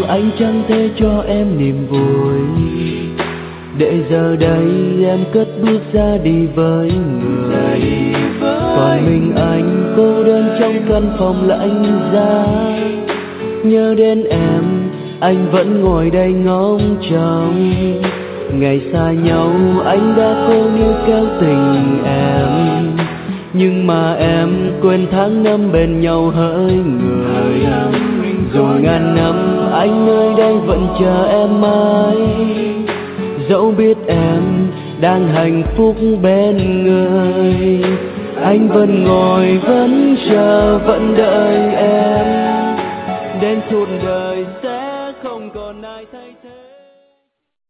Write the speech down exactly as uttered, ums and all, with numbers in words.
anh chẳng thể cho em niềm vui, để giờ đây em cất bước ra đi với người. Còn mình anh cô đơn trong căn phòng lạnh giá. Nhớ đến em, anh vẫn ngồi đây ngóng trông. Ngày xa nhau anh đã cố níu kéo tình em, nhưng mà em quên tháng năm bên nhau hỡi người. Dù ngàn năm anh nơi đây vẫn chờ em mãi, dẫu biết em đang hạnh phúc bên người. Anh vẫn ngồi vẫn chờ vẫn đợi em đến suốt đời.